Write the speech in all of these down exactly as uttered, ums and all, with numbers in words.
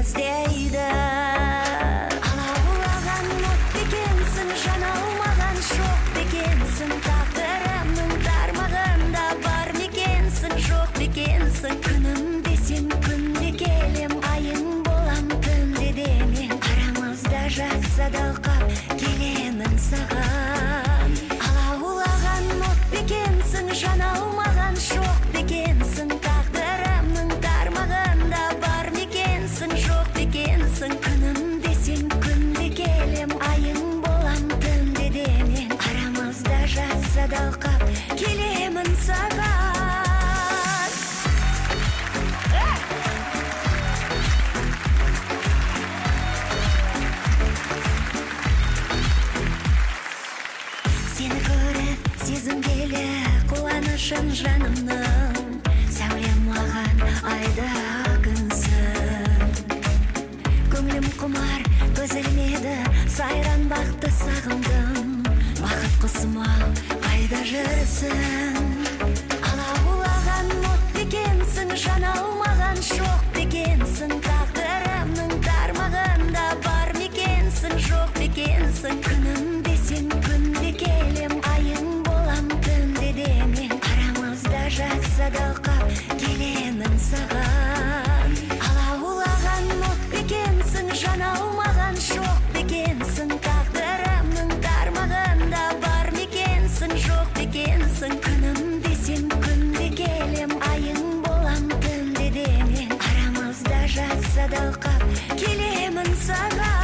іздейді. Алаулаған от екенсің, жаналмаған шоқ екенсің, тағдырымның тармағында бар мекенсің, жоқ бекенсің. Күнімде сен, күнде келем, айың болам түнде де мен. Арамызда жақсы далқап келемін саған. Алаулаған от екенсің, жаналмаған шоқ екенсің, тағдырымның тармағында бар мекенсің, жоқ бекенсің. Күнімде сен, күнде келем, айың болам түнде де мен. Арамызда жақсы далқап келемін саған. Сені көріп сезінгелі қуанышын жанымның, сәулем маған айда күнсің. Көңілім құмар көз ілмеді, сайран бақты сағындым. Бақыт құсым-ау қайда жүрсің? Алаулаған от екенсің, жаналмаған шоқ екенсің, тағдырымның тармағында бар мекенсің, жоқ бекенсің. Күнімде сен, күнде келем, айың болам түнде де мен. Арамызда жақсы далқап келемін саған. Алаулаған от екенсің, жаналмаған шоқ екенсің, тағдырымның тармағында бар мекенсің, жоқ бекенсің. Күнімде сен, күнде келем, айың болам түнде де мен. Арамызда жақсы далқап келемін саған.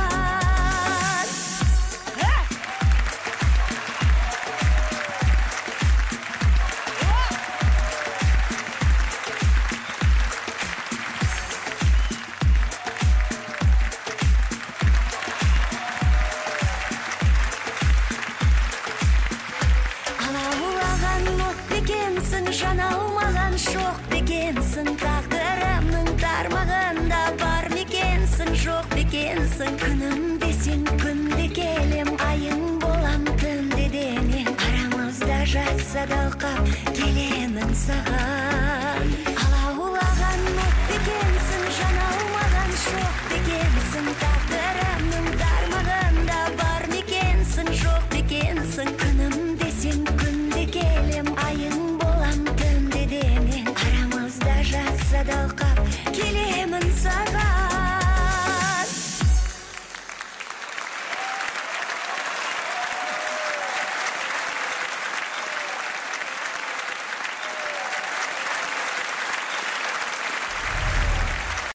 Алаулаған от екенсің, жаналмаған шоқ екенсің, тағдырымның тармағында бар мекенсің, жоқ бекенсің. Күнімде сен, күнде келем, айың болам түнде де мен. Арамызда жақсы далқап келемін саған.